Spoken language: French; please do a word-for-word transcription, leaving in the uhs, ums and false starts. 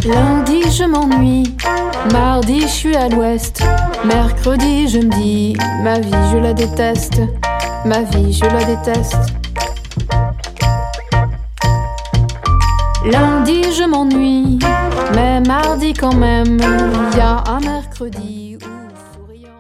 Lundi je m'ennuie, mardi je suis à l'ouest, mercredi je me dis ma vie je la déteste, ma vie je la déteste. Lundi je m'ennuie, mais mardi quand même, il y a un mercredi.